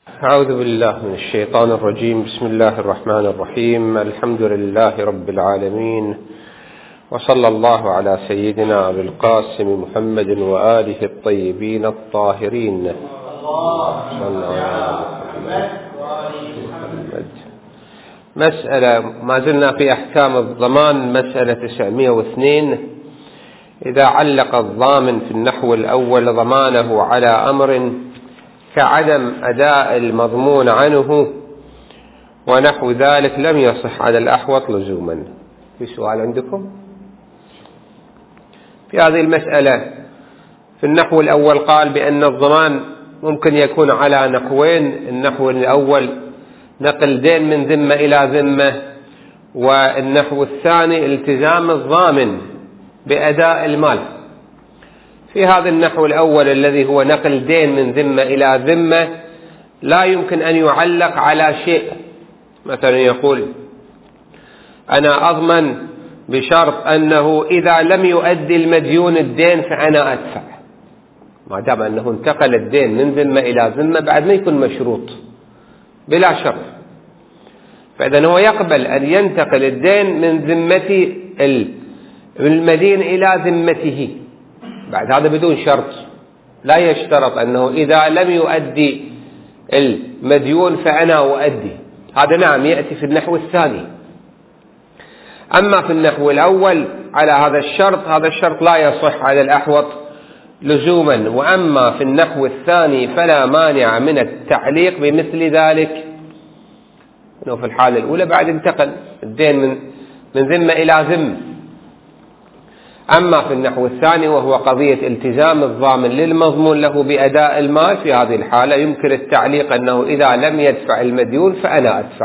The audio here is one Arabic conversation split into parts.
أعوذ بالله من الشيطان الرجيم. بسم الله الرحمن الرحيم. الحمد لله رب العالمين، وصلى الله على سيدنا أبي القاسم محمد وآله الطيبين الطاهرين. مسألة ما زلنا في أحكام الضمان، مسألة 902. إذا علق الضامن في النحو الأول ضمانه على أمر كعدم أداء المضمون عنه ونحو ذلك لم يصح على الأحوط لزوما. في سؤال عندكم في هذه المسألة؟ في النحو الأول قال بأن الضمان ممكن يكون على نحوين. النحو الأول نقل دين من ذمة إلى ذمة، والنحو الثاني التزام الضامن بأداء المال. في هذا النحو الأول الذي هو نقل دين من ذمة إلى ذمة لا يمكن أن يعلق على شيء. مثلا يقول أنا أضمن بشرط أنه إذا لم يؤدي المديون الدين فأنا أدفع. ما دام أنه انتقل الدين من ذمة إلى ذمة بعد ما يكون مشروط بلا شرط، فإذا هو يقبل أن ينتقل الدين من ذمة المدين إلى ذمته بعد هذا بدون شرط. لا يشترط أنه إذا لم يؤدي المديون فأنا أؤدي. هذا نعم يأتي في النحو الثاني. أما في النحو الأول على هذا الشرط، هذا الشرط لا يصح على الأحوط لزوما. وأما في النحو الثاني فلا مانع من التعليق بمثل ذلك، أنه في الحالة الأولى بعد انتقل الدين من ذمة إلى ذمة. أما في النحو الثاني وهو قضية التزام الضامن للمضمون له بأداء المال، في هذه الحالة يمكن التعليق أنه إذا لم يدفع المديون فأنا أدفع.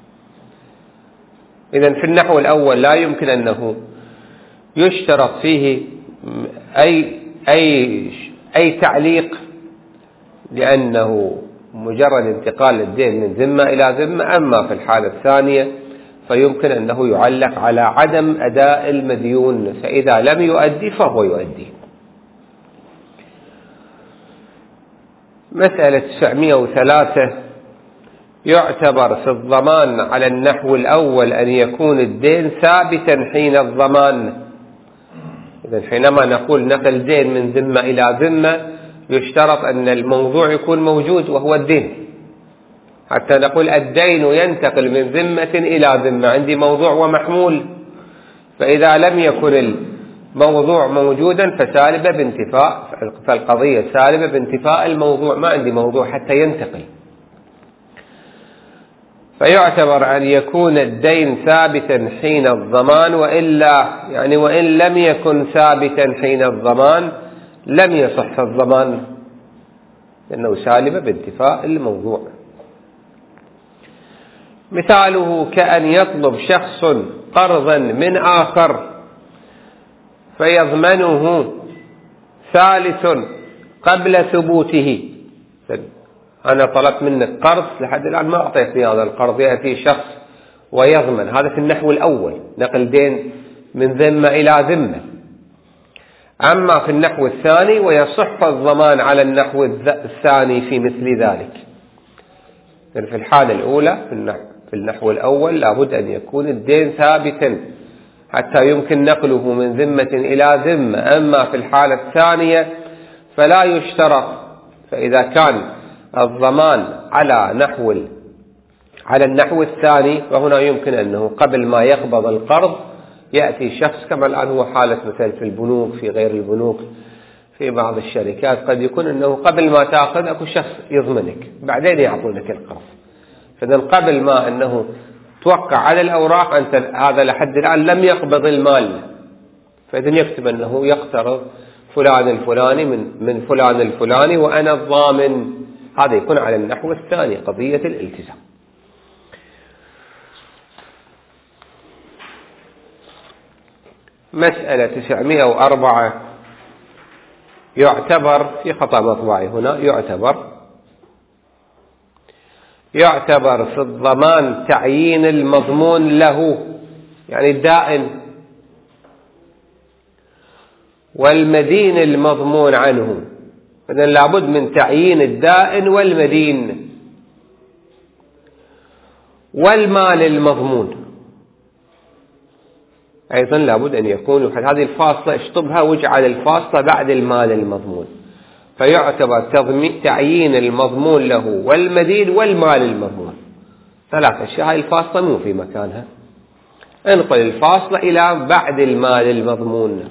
إذن في النحو الأول لا يمكن أنه يشترط فيه أي تعليق، لأنه مجرد انتقال الدين من ذمة إلى ذمة. أما في الحالة الثانية فيمكن أنه يعلق على عدم أداء المديون، فإذا لم يؤدي فهو يؤدي. مسألة 903. يعتبر في الضمان على النحو الأول أن يكون الدين ثابتا حين الضمان. إذن حينما نقول نقل دين من ذمة إلى ذمة يشترط أن الموضوع يكون موجود وهو الدين، حتى نقول الدين ينتقل من ذمة إلى ذمة. عندي موضوع ومحمول، فإذا لم يكن الموضوع موجودا فسالبة بانتفاء، فالقضية سالبة بانتفاء الموضوع. ما عندي موضوع حتى ينتقل. فيعتبر أن يكون الدين ثابتا حين الضمان، وإن لم يكن ثابتا حين الضمان لم يصح الضمان، لأنه سالبة بانتفاء الموضوع. مثاله كأن يطلب شخص قرضا من آخر فيضمنه ثالث قبل ثبوته. أنا طلبت منك قرض لحد الآن ما أعطيتني هذا القرض، يأتي شخص ويضمن. هذا في النحو الأول نقل دين من ذمة إلى ذمة. أما في النحو الثاني ويصح الضمان على النحو الثاني في مثل ذلك. يعني في الحالة الأولى في النحو الأول لابد أن يكون الدين ثابتا حتى يمكن نقله من ذمة إلى ذمة. أما في الحالة الثانية فلا يشترط. فإذا كان الضمان على النحو الثاني فهنا يمكن أنه قبل ما يقبض القرض يأتي شخص، كما الآن هو حالة مثل في البنوك، في غير البنوك، في بعض الشركات قد يكون أنه قبل ما تأخذ أكو شخص يضمنك بعدين يعطونك القرض. فإذا قبل ما أنه توقع على الأوراق أنت هذا لحد الآن لم يقبض المال، فإذا يكتب أنه يقترض فلان الفلاني من فلان الفلاني وأنا الضامن. هذا يكون على النحو الثاني قضية الالتزام. مسألة 904. يعتبر في خطأ مطبعي هنا. يعتبر في الضمان تعيين المضمون له، يعني الدائن، والمدين المضمون عنه. إذن لابد من تعيين الدائن والمدين. والمال المضمون أيضا لابد أن يكون هذه الفاصلة اشطبها واجعل الفاصلة بعد المال المضمون، فيعتبر تعيين المضمون له والمدين والمال المضمون ثلاث أشياء. هذه الفاصلة مو في مكانها، انقل الفاصلة إلى بعد المال المضمون.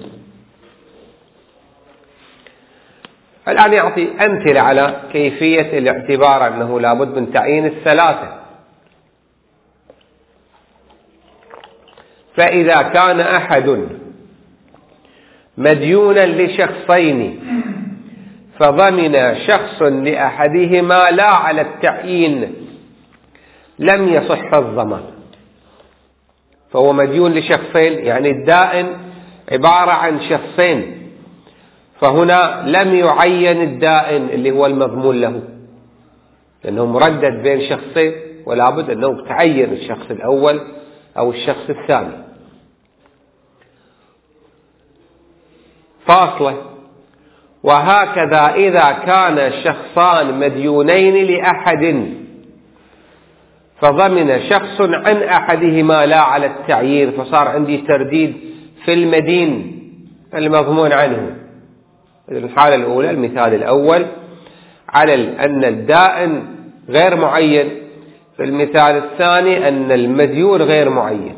الآن يعطي أمثلة على كيفية الاعتبار أنه لابد من تعيين الثلاثة. فإذا كان أحد مديونا لشخصين فضمن شخص لأحدهما لا على التعيين لم يصح الضمان. فهو مديون لشخصين، يعني الدائن عبارة عن شخصين، فهنا لم يعين الدائن اللي هو المضمون له لأنه مردد بين شخصين، ولا بد أنه تعين الشخص الأول أو الشخص الثاني. فاصلة. وهكذا إذا كان شخصان مديونين لأحد فضمن شخص عن أحدهما لا على التعيين، فصار عندي ترديد في المدين المضمون عنه. الحالة الأولى المثال الأول على أن الدائن غير معين، في المثال الثاني أن المديون غير معين.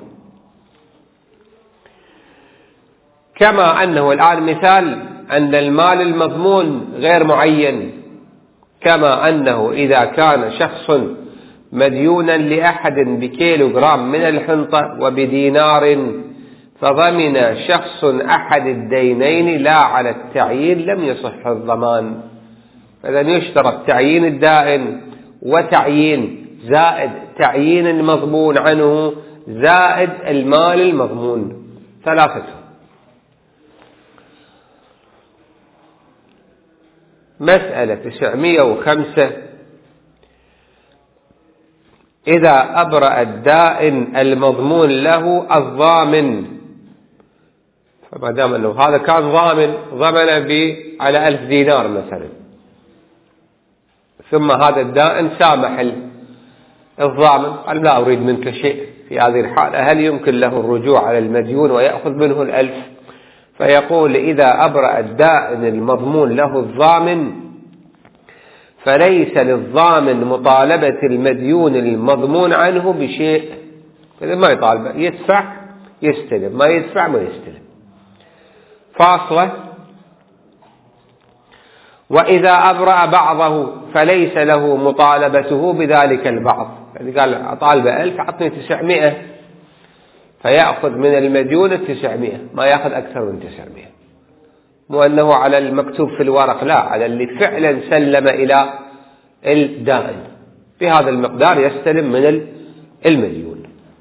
كما أنه الآن مثال أن المال المضمون غير معين، كما أنه إذا كان شخص مديونا لأحد بكيلوغرام من الحنطة وبدينار فضمن شخص أحد الدينين لا على التعيين لم يصح الضمان. فإذا يشترط تعيين الدائن وتعيين زائد تعيين المضمون عنه زائد المال المضمون، ثلاثة. مسألة 905. إذا أبرأ الدائن المضمون له الضامن، فما دام أنه هذا كان ضمن على 1000 دينار مثلا، ثم هذا الدائن سامح الضامن قال لا أريد منك شيء في هذه الحالة، هل يمكن له الرجوع على المديون ويأخذ منه 1000؟ فيقول إذا أبرأ الدائن المضمون له الضامن فليس للضامن مطالبة المديون المضمون عنه بشيء. إذا ما يطالب يدفع يستلم، ما يدفع ما يستلم. فاصلة. وإذا أبرأ بعضه فليس له مطالبته بذلك البعض، يعني قال أطالب 1000 أعطني 900، فيأخذ من المديون 900، ما يأخذ أكثر من 900. مو أنه على المكتوب في الورق، لا، على اللي فعلا سلم إلى الدائن بهذا المقدار يستلم من المديون.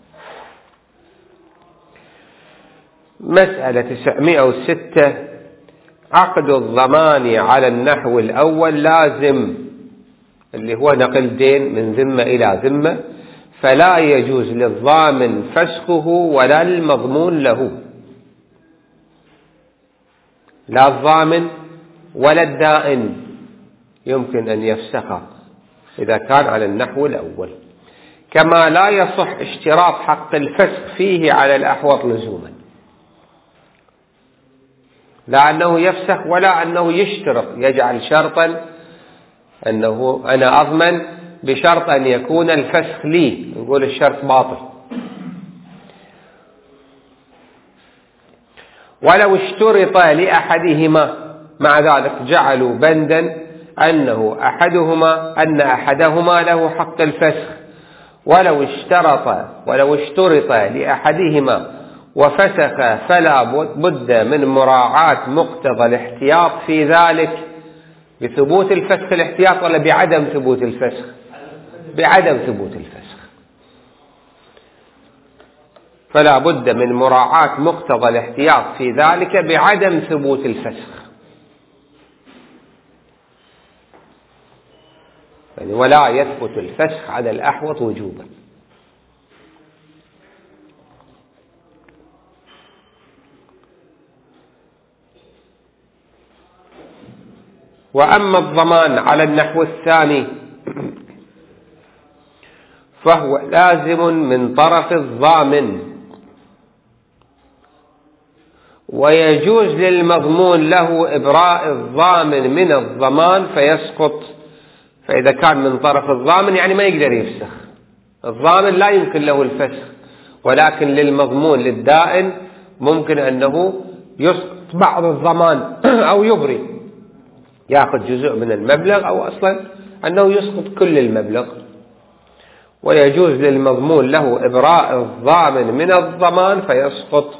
مسألة 906. عقد الضمان على النحو الأول لازم، اللي هو نقل دين من ذمة إلى ذمة، فلا يجوز للضامن فسخه ولا المضمون له، لا الضامن ولا الدائن يمكن أن يفسخه إذا كان على النحو الأول. كما لا يصح اشتراط حق الفسخ فيه على الأحوط لزوما، لا أنه يفسخ ولا أنه يشترط، يجعل شرطا أنه أنا أضمن بشرط أن يكون الفسخ لي، نقول الشرط باطل. ولو اشترط لأحدهما، مع ذلك جعلوا بندا أن أحدهما له حق الفسخ، ولو اشترط لأحدهما وفسخ فلا بد من مراعاة مقتضى الاحتياط في ذلك، بثبوت الفسخ الاحتياط ولا بعدم ثبوت الفسخ؟ بعدم ثبوت الفسخ. فلا بد من مراعاة مقتضى الاحتياط في ذلك بعدم ثبوت الفسخ، يعني ولا يثبت الفسخ على الأحوط وجوبا. وأما الضمان على النحو الثاني فهو لازم من طرف الضامن، ويجوز للمضمون له إبراء الضامن من الضمان فيسقط. فإذا كان من طرف الضامن يعني ما يقدر يفسخ، الضامن لا يمكن له الفسخ، ولكن للمضمون للدائن ممكن أنه يسقط بعض الضمان أو يبري، يأخذ جزء من المبلغ، أو أصلا أنه يسقط كل المبلغ. ويجوز للمضمون له إبراء الضامن من الضمان فيسقط.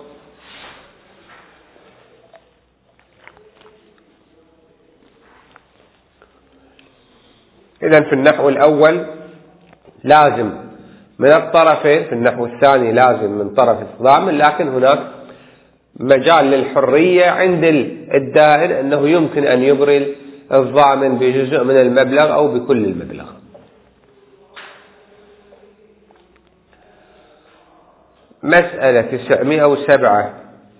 إذن في النحو الأول لازم من الطرفين، في النحو الثاني لازم من طرف الضامن، لكن هناك مجال للحرية عند الدائن أنه يمكن أن يبري الضامن بجزء من المبلغ أو بكل المبلغ. مسألة 907: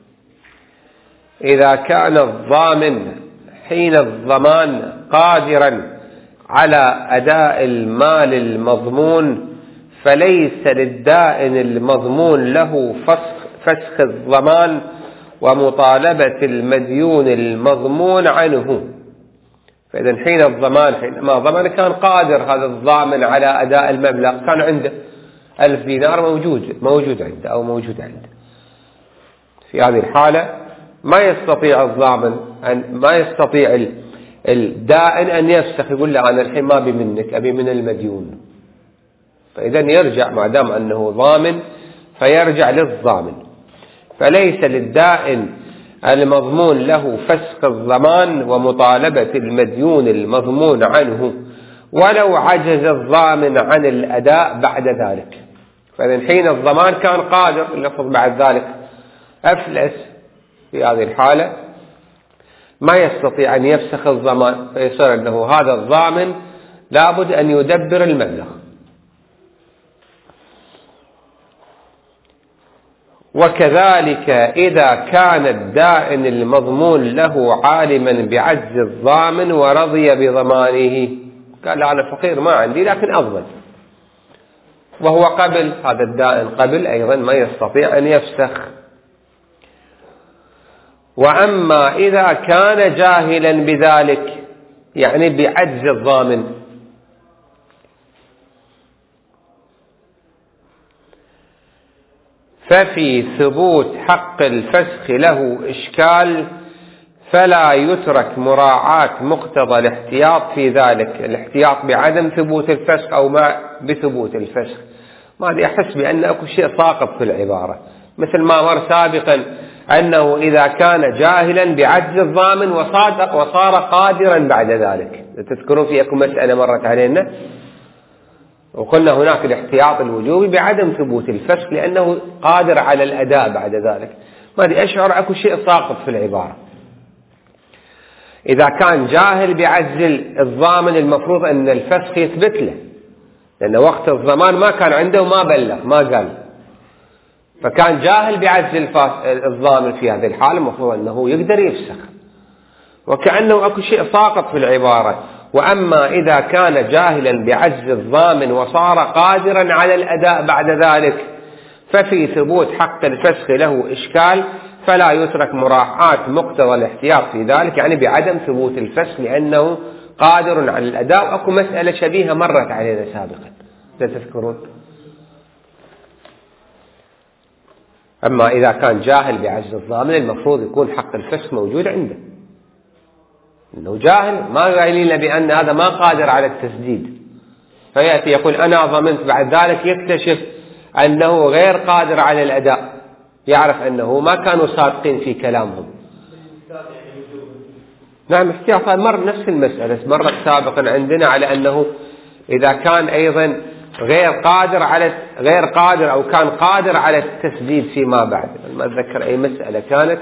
إذا كان الضامن حين الضمان قادرا على أداء المال المضمون فليس للدائن المضمون له فسخ الضمان ومطالبة المديون المضمون عنه. فإذا حين الضمان، حينما ضمن كان قادر هذا الضامن على أداء المبلغ، كان عنده 1000 دينار موجود عنده أو موجود عنده، في هذه الحالة ما يستطيع الضامن ما يستطيع الدائن أن يفسخ، يقول له أنا الحين ما أبي منك، أبي من المديون. فإذا يرجع، ما دام أنه ضامن فيرجع للضامن. فليس للدائن المضمون له فسخ الضمان ومطالبة المديون المضمون عنه ولو عجز الضامن عن الأداء بعد ذلك. فإذا حين الضمان كان قادر، اللفظ بعد ذلك أفلس، في هذه الحالة ما يستطيع أن يفسخ الضمان، فيصير أنه هذا الضامن لابد أن يدبر المبلغ. وكذلك إذا كان الدائن المضمون له عالما بعجز الضامن ورضي بضمانه، قال أنا فقير ما عندي لكن أضمن، وهو قبل، هذا الدائن قبل أيضا ما يستطيع أن يفسخ. وأما إذا كان جاهلا بذلك، يعني بعجز الضامن، ففي ثبوت حق الفسخ له إشكال، فلا يترك مراعاة مقتضى الاحتياط في ذلك، الاحتياط بعدم ثبوت الفسخ أو ما بثبوت الفسخ. ما أحس بأن أكو شيء ساقط في العبارة، مثل ما مر سابقا أنه إذا كان جاهلا بعجز الضامن وصار قادرا بعد ذلك. تذكرون في أكو مسألة مرت علينا وقلنا هناك الاحتياط الوجوبي بعدم ثبوت الفسخ لأنه قادر على الأداء بعد ذلك. ما أشعر أكو شيء ساقط في العبارة. إذا كان جاهل بعجز الضامن المفروض أن الفسخ يثبت له، لأن وقت الضمان ما كان عنده وما بلغ ما قال، فكان جاهل بعجز الضامن في هذه الحالة المفروض أنه يقدر يفسخ، وكأنه أكو شيء ساقط في العبارة. وأما إذا كان جاهلا بعجز الضامن وصار قادرا على الأداء بعد ذلك، ففي ثبوت حق الفسخ له إشكال، فلا يترك مراعاة مقتضى الاحتياط في ذلك، يعني بعدم ثبوت الفسخ لأنه قادر على الأداء. أكو مسألة شبيهة مرت علينا سابقا تذكرون. أما إذا كان جاهل بعجز الضامن المفروض يكون حق الفسخ موجود عنده، إنه جاهل ما قايلين له بأن هذا ما قادر على التسديد، فيأتي يقول أنا ضمنت، بعد ذلك يكتشف أنه غير قادر على الأداء، يعرف أنه ما كانوا صادقين في كلامهم. نعم احتياطا مر نفس المسألة مرت سابقا عندنا على أنه إذا كان أيضا غير قادر أو كان قادر على التسديد فيما بعد. ما أتذكر أي مسألة كانت.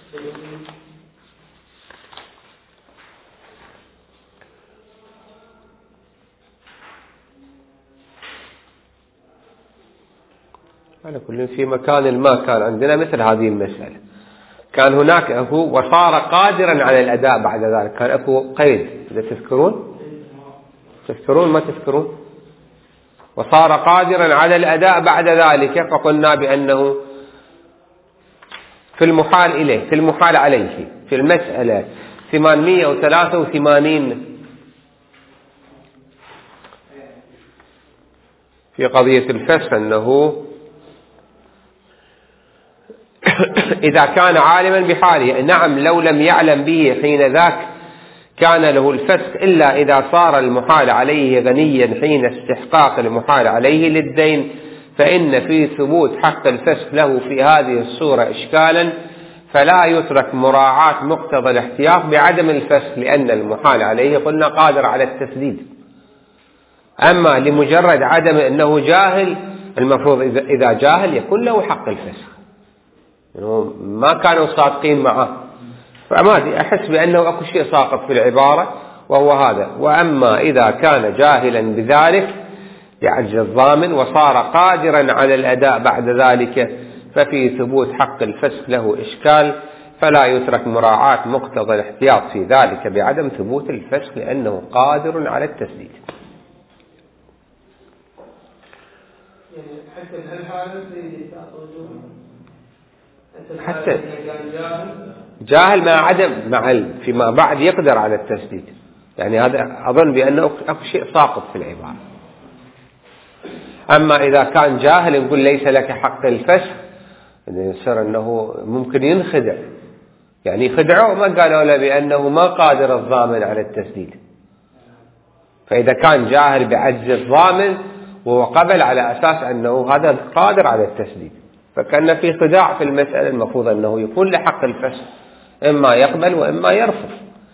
على كل في مكان ما كان عندنا مثل هذه المسألة، كان هناك أكو وصار قادرا على الأداء بعد ذلك، كان أكو قيد، إذا تذكرون ما تذكرون، وصار قادرا على الأداء بعد ذلك، فقلنا بأنه في المحال إليه، في المحال عليه، في المسألة 883 في قضية الفسخ، أنه إذا كان عالما بحاله، نعم لو لم يعلم به حين ذاك كان له الفسخ، إلا إذا صار المحال عليه غنيا حين استحقاق المحال عليه للدين، فإن في ثبوت حق الفسخ له في هذه الصورة إشكالا، فلا يترك مراعاة مقتضى الاحتياط بعدم الفسخ، لأن المحال عليه قلنا قادر على التسديد. أما لمجرد عدم أنه جاهل، المفروض إذا جاهل يكون له حق الفسخ، ما كانوا صادقين معه، فما أحس بأنه أكو شيء ساقط في العبارة وهو هذا. وأما إذا كان جاهلا بذلك بعجز الضامن وصار قادرا على الأداء بعد ذلك، ففي ثبوت حق الفسخ له إشكال، فلا يترك مراعاة مقتضى الاحتياط في ذلك بعدم ثبوت الفسخ، لأنه قادر على التسديد. حتى جاهل مع عدم فيما بعد يقدر على التسديد، يعني هذا أظن بأنه أكو شيء ساقط في العبارة. أما إذا كان جاهل نقول ليس لك حق الفسخ، يصير أنه ممكن ينخدع، يعني خدعوه ما قالوا له بأنه ما قادر الضامن على التسديد، فإذا كان جاهل بعجز الضامن وهو قبل على أساس أنه هذا قادر على التسديد، فكان في خداع في المسألة، المفروض أنه يكون له حق الفسخ، إما يقبل وإما يرفض.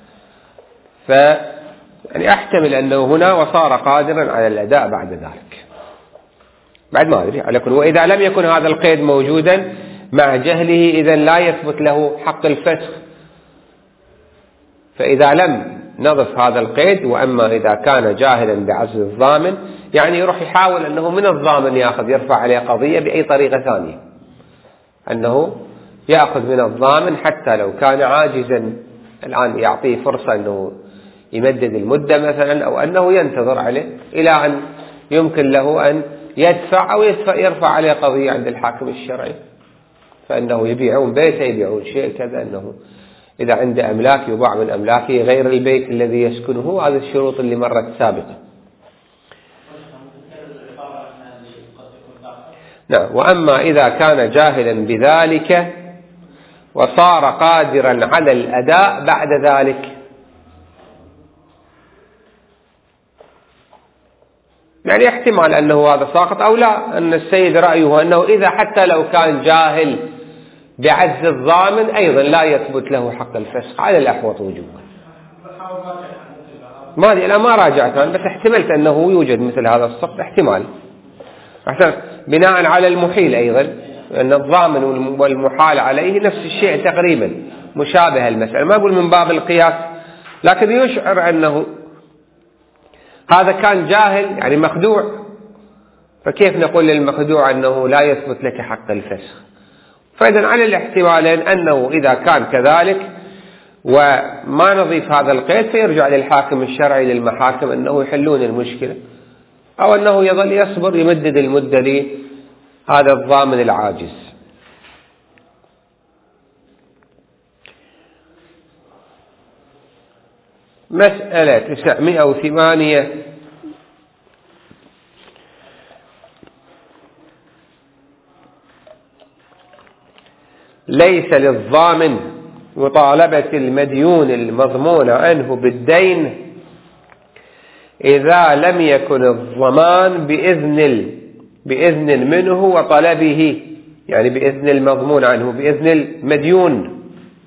يعني أحتمل أنه هنا وصار قادرا على الأداء بعد ذلك، بعد ما أدري على كل. وإذا لم يكن هذا القيد موجودا مع جهله، إذن لا يثبت له حق الفسخ، فإذا لم نضف هذا القيد، وأما إذا كان جاهلا بعجز الضامن، يعني يروح يحاول أنه من الضامن يرفع عليه قضية بأي طريقة ثانية، أنه يأخذ من الضامن حتى لو كان عاجزا، الآن يعطيه فرصة أنه يمدد المدة مثلا، أو أنه ينتظر عليه إلى أن يمكن له أن يدفع، أو يرفع عليه قضية عند الحاكم الشرعي، فإنه يبيعون بيته، يبيعون شيء كذا، أنه إذا عنده أملاك يباع من أملاكه غير البيت الذي يسكنه. هذه الشروط اللي مرت سابقا. نعم. وأما إذا كان جاهلا بذلك وصار قادرا على الأداء بعد ذلك، يعني احتمال أنه هذا ساقط أو لا، أن السيد رأيه أنه إذا حتى لو كان جاهل بعجز الضامن أيضا لا يثبت له حق الفسخ على الأحوط وجوبا. ما راجعت بس احتملت أنه يوجد مثل هذا السقط، احتمال بناء على المحيل أيضا، أن الضامن والمحال عليه نفس الشيء تقريبا، مشابه المسألة، ما أقول من باب القياس، لكن يشعر أنه هذا كان جاهل يعني مخدوع، فكيف نقول للمخدوع أنه لا يثبت لك حق الفسخ؟ فإذا على الاحتمالين، أنه إذا كان كذلك وما نضيف هذا القيد فيرجع للحاكم الشرعي للمحاكم أنه يحلون المشكلة، أو أنه يظل يصبر يمدد المدة لهذا الضامن العاجز. مسألة 908 ليس للضامن مطالبة المديون المضمون عنه بالدين إذا لم يكن الضمان بإذن منه وطلبه، يعني بإذن المضمون عنه، بإذن المديون.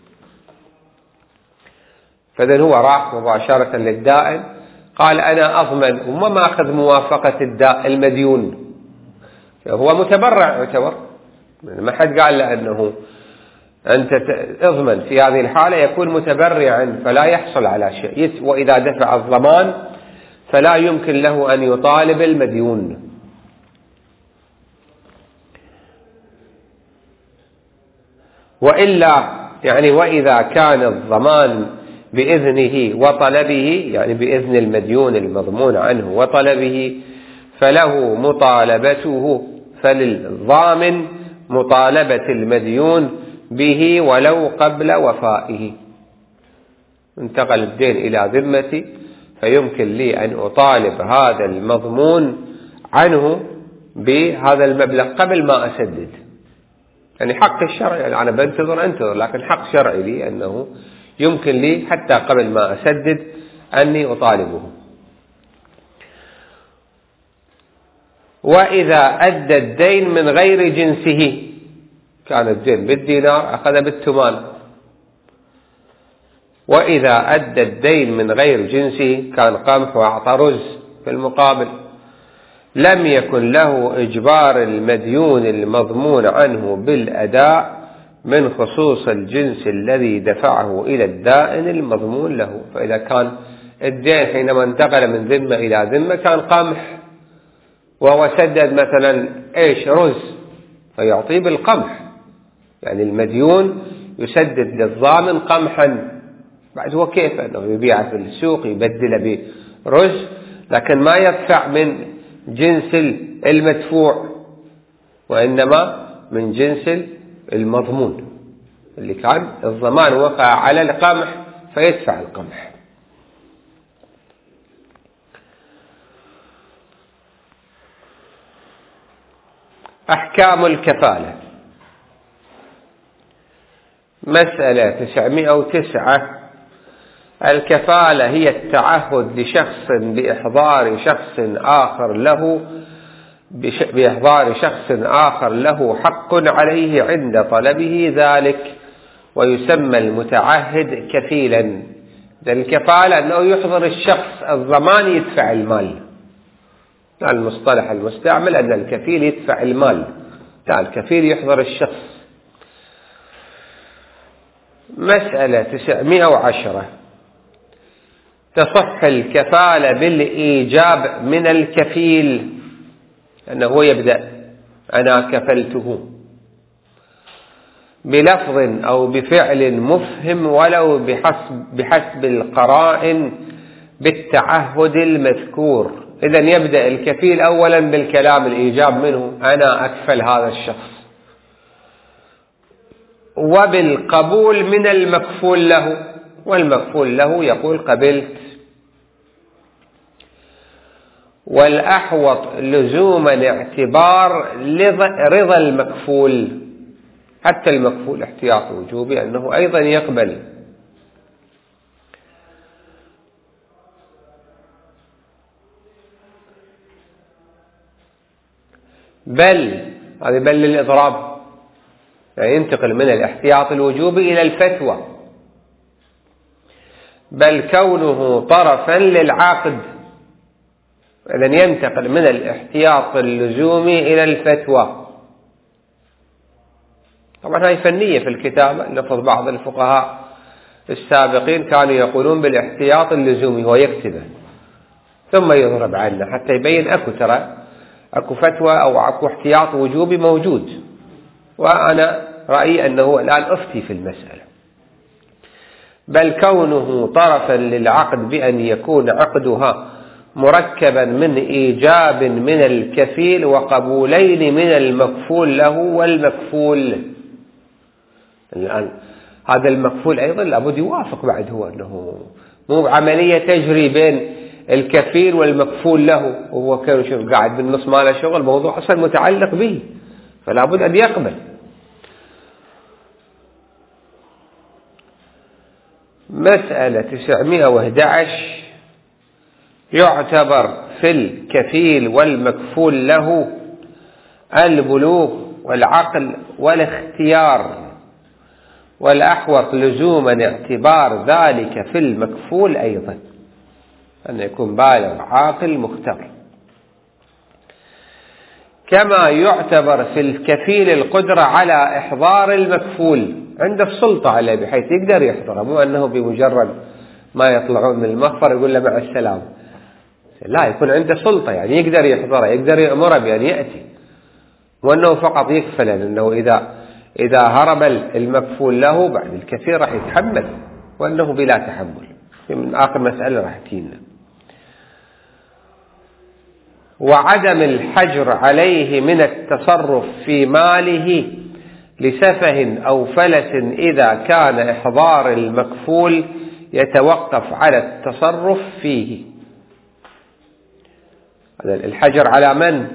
فإذن هو راح مباشرة للدائن قال أنا أضمن، وما ماخذ موافقة المديون، هو متبرع يعتبر، ما حد قال له أنه أنت اضمن. في هذه الحالة يكون متبرعا فلا يحصل على شيء، وإذا دفع الضمان فلا يمكن له أن يطالب المديون. وإلا يعني وإذا كان الضمان بإذنه وطلبه، يعني بإذن المديون المضمون عنه وطلبه، فله مطالبته، فللضامن مطالبة المديون به ولو قبل وفائه. انتقل الدين إلى ذمتي، فيمكن لي أن أطالب هذا المضمون عنه بهذا المبلغ قبل ما أسدد. يعني حق الشرعي، يعني أنا بنتظر لكن حق شرعي لي أنه يمكن لي حتى قبل ما أسدد أني أطالبه. وإذا أدى الدين من غير جنسه، كان الدين بالدينار أخذ بالثمان، وإذا أدى الدين من غير جنسه كان قمح وأعطى رز في المقابل، لم يكن له إجبار المديون المضمون عنه بالأداء من خصوص الجنس الذي دفعه إلى الدائن المضمون له. فإذا كان الدين حينما انتقل من ذمة إلى ذمة كان قمح، وهو سدد مثلا رز، فيعطيه بالقمح، يعني المديون يسدد للضامن قمحا، بعد هو كيف أنه يبيعه في السوق يبدله برز، لكن ما يدفع من جنس المدفوع، وإنما من جنس المضمون اللي كان الضمان وقع على القمح فيدفع القمح. أحكام الكفالة. مسألة 909. الكفالة هي التعهد لشخص بإحضار شخص آخر له حق عليه عند طلبه ذلك، ويسمى المتعهد كفيلا. الكفالة أنه يحضر الشخص، الضمان يدفع المال، المصطلح المستعمل أن الكفيل يدفع المال، لا، الكفيل يحضر الشخص. مسألة 910. تصح الكفالة بالإيجاب من الكفيل، أنه يبدأ أنا كفلته بلفظ أو بفعل مفهم ولو بحسب القرائن بالتعهد المذكور. إذن يبدأ الكفيل أولا بالكلام الإيجاب منه، أنا أكفل هذا الشخص، وبالقبول من المكفول له، والمكفول له يقول قبلت. والأحوط لزوما اعتبار رضا المكفول، حتى المكفول احتياط وجوبي أنه أيضا يقبل. بل هذه بل للإضراب، يعني ينتقل من الاحتياط الوجوبي إلى الفتوى. بل كونه طرفا للعقد، إذن ينتقل من الاحتياط اللزومي إلى الفتوى. طبعا هذه فنية في الكتابة، لفظ بعض الفقهاء السابقين كانوا يقولون بالاحتياط اللزومي، هو يكتبه ثم يضرب عنه حتى يبين أكو فتوى أو أكو احتياط وجوبي موجود. وأنا رأيي أنه الآن أفتي في المسألة. بل كونه طرفا للعقد بأن يكون عقدها مركبا من إيجاب من الكفيل وقبولين من المكفول له والمكفول. الآن هذا المكفول أيضا لابد يوافق بعد، هو أنه مو عملية تجري بين الكفيل والمكفول له وهو كان يشوف قاعد بالنص ما له شغل، موضوع أصلا متعلق به، فلا بد أن يقبل. مسألة 911. يعتبر في الكفيل والمكفول له البلوغ والعقل والاختيار، والأحوط لزوما اعتبار ذلك في المكفول أيضا، أن يكون بالغ عاقل مختار. كما يعتبر في الكفيل القدرة على إحضار المكفول، عنده السلطة عليه بحيث يقدر يحضره، مو أنه بمجرد ما يطلعون من المخفر يقول له مع السلامة، لا، يكون عنده سلطة، يعني يقدر يحضره، يقدر يأمره بأن يأتي، وأنه فقط يكفل، أنه إذا هرب المكفول له بعد الكثير راح يتحمل، وأنه بلا تحمل. من آخر مسألة راح تجينا. وعدم الحجر عليه من التصرف في ماله لسفه أو فلس إذا كان إحضار المكفول يتوقف على التصرف فيه. الحجر على من؟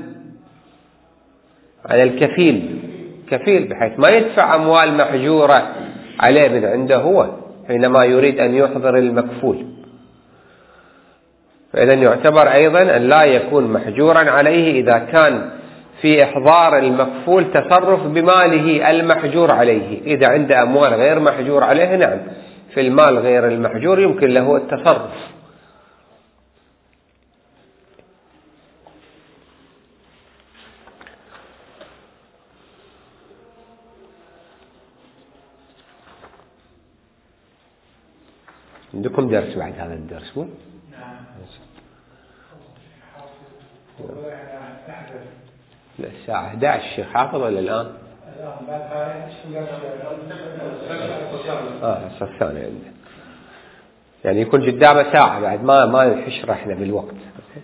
على الكفيل، بحيث ما يدفع أموال محجورة عليه من عنده هو حينما يريد أن يحضر المكفول. فإذا يعتبر أيضا أن لا يكون محجورا عليه إذا كان في إحضار المكفول تصرف بماله المحجور عليه. إذا عنده أموال غير محجور عليه، نعم، في المال غير المحجور يمكن له التصرف. عندكم درس بعد هذا الدرس مو؟ لا، الساعة 11 الشيخ حافظ ولا الآن؟ الساعة الثانية عنده، يعني يكون قدامه ساعة بعد ما يشرحنا بالوقت.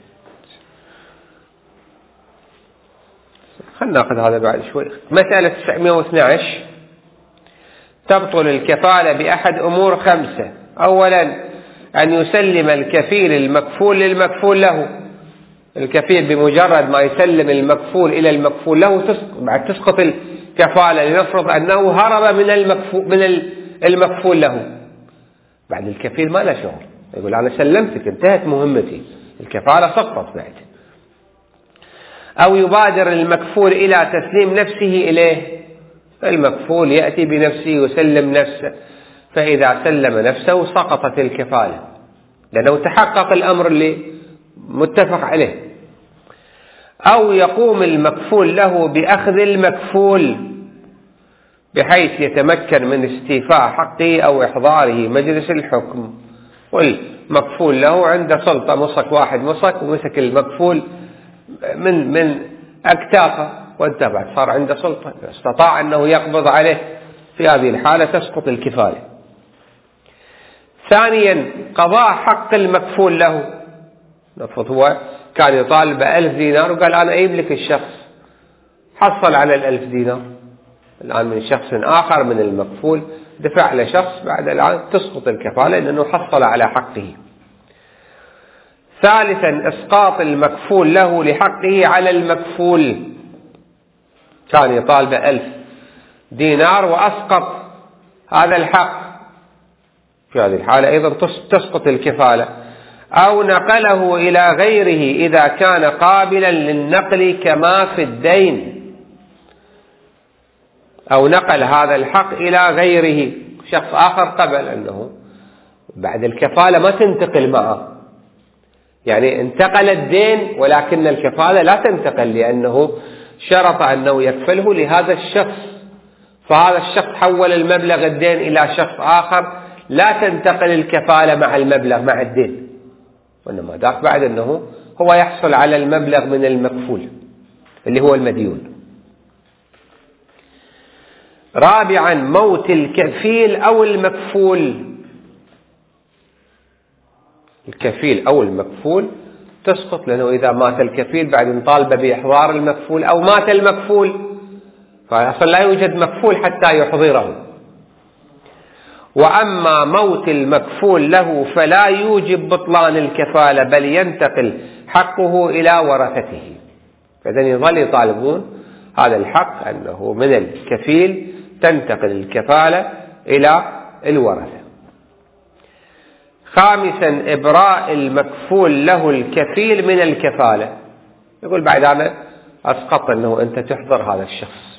خلنا ناخذ هذا بعد شوي. مسألة 912: تبطل الكفالة بأحد أمور 5. أولا أن يسلم الكفيل المكفول للمكفول له. الكفيل بمجرد ما يسلم المكفول إلى المكفول له تسقط الكفالة. لنفرض أنه هرب من المكفول له، بعد الكفيل ما له شغل، يقول أنا سلمتك، انتهت مهمتي، الكفالة سقطت بعد. أو يبادر المكفول إلى تسليم نفسه إليه، المكفول يأتي بنفسه ويسلم نفسه، فإذا سلم نفسه سقطت الكفالة لأنه تحقق الأمر اللي متفق عليه. أو يقوم المكفول له بأخذ المكفول بحيث يتمكن من استيفاء حقه أو إحضاره مجلس الحكم، والمكفول له عنده سلطة، مسك واحد مسك ومسك المكفول من أكتافه وانتهى، بعد صار عنده سلطة، استطاع أنه يقبض عليه، في هذه الحالة تسقط الكفالة. ثانيا قضاء حق المكفول له. نفرض هو كان يطالب 1000 دينار وقال أنا أجيب لك الشخص، حصل على 1000 دينار، الآن من شخص آخر من المكفول دفع لشخص، بعد الآن تسقط الكفالة لأنه حصل على حقه. ثالثا إسقاط المكفول له لحقه على المكفول، كان يطالب 1000 دينار وأسقط هذا الحق، في هذه الحالة أيضا تسقط الكفالة. أو نقله إلى غيره إذا كان قابلا للنقل كما في الدين، أو نقل هذا الحق إلى غيره، شخص آخر قبل أنه بعد الكفالة ما تنتقل معه، يعني انتقل الدين ولكن الكفالة لا تنتقل، لأنه شرط أنه يكفله لهذا الشخص، فهذا الشخص حول المبلغ الدين إلى شخص آخر، لا تنتقل الكفالة مع المبلغ مع الدين، وإنما ذاك بعد أنه هو يحصل على المبلغ من المكفول اللي هو المديون. رابعا موت الكفيل أو المكفول. الكفيل أو المكفول تسقط، لأنه إذا مات الكفيل بعد نطالب بإحضار المكفول، أو مات المكفول فأصلا لا يوجد مكفول حتى يحضره. وأما موت المكفول له فلا يوجب بطلان الكفالة، بل ينتقل حقه إلى ورثته. فإذن يظل يطالبون هذا الحق أنه من الكفيل تنتقل الكفالة إلى الورثة. خامسا إبراء المكفول له الكفيل من الكفالة، يقول بعد أنا أسقط أنه أنت تحضر هذا الشخص.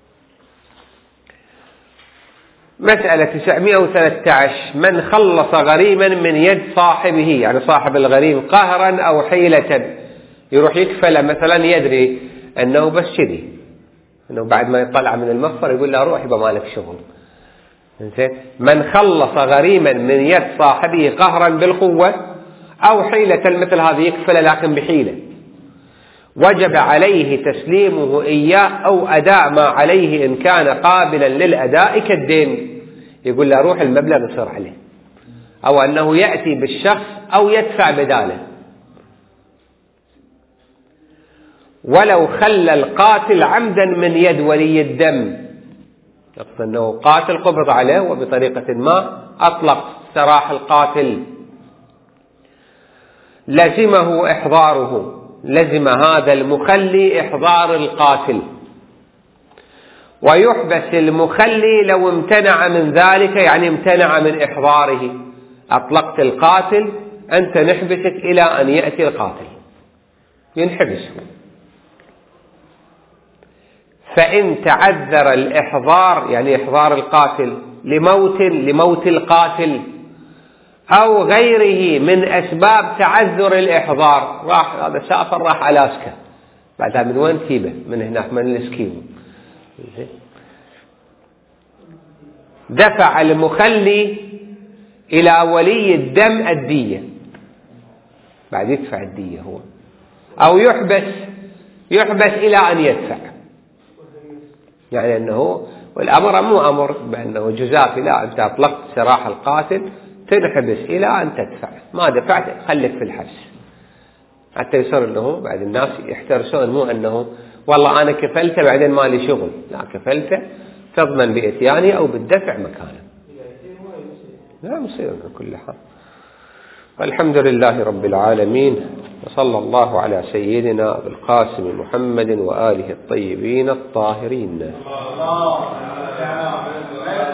مسألة 913: من خلص غريما من يد صاحبه، يعني صاحب الغريم قهرا أو حيلة، يروح يكفل مثلا، يدري أنه بس كذي، أنه بعد ما يطلع من المفر يقول له روح يبقى مالك شغل. من خلص غريما من يد صاحبه قهرا بالقوة أو حيلة، مثل هذه يكفل لكن بحيلة، وجب عليه تسليمه إياه أو أداء ما عليه إن كان قابلا للأداء كالدين، يقول له روح المبلغ يصير عليه، أو أنه يأتي بالشخص أو يدفع بداله. ولو خلى القاتل عمدا من يد ولي الدم، يقصد أنه قاتل قبض عليه وبطريقة ما أطلق سراح القاتل، لزمه إحضاره، لزم هذا المخلي إحضار القاتل، ويحبس المخلي لو امتنع من ذلك، يعني امتنع من إحضاره. أطلقت القاتل، أنت نحبسك إلى أن يأتي القاتل، ينحبسه. فإن تعذر الإحضار، يعني إحضار القاتل لموت القاتل أو غيره من أسباب تعذر الإحضار، راح هذا سافر راح ألاسكا، بعدها من وين تجيبه؟ من هناك من الاسكيمو. دفع المخلي إلى ولي الدم الدية، بعد يدفع الدية هو، أو يحبس إلى أن يدفع، يعني أنه والأمر مو أمر بأنه جزافي، لا، أنت أطلقت سراح القاتل تنحبس إلى أن تدفع، ما دفعت خليك في الحبس، حتى يصير أنه بعد الناس يحترسون، مو أنه والله أنا كفلته بعدين ما لي شغل، لا، كفلته تضمن بإتياني أو بالدفع مكانه. لا مصير كل حال. والحمد لله رب العالمين، وصلى الله على سيدنا أبي القاسم محمد وآله الطيبين الطاهرين.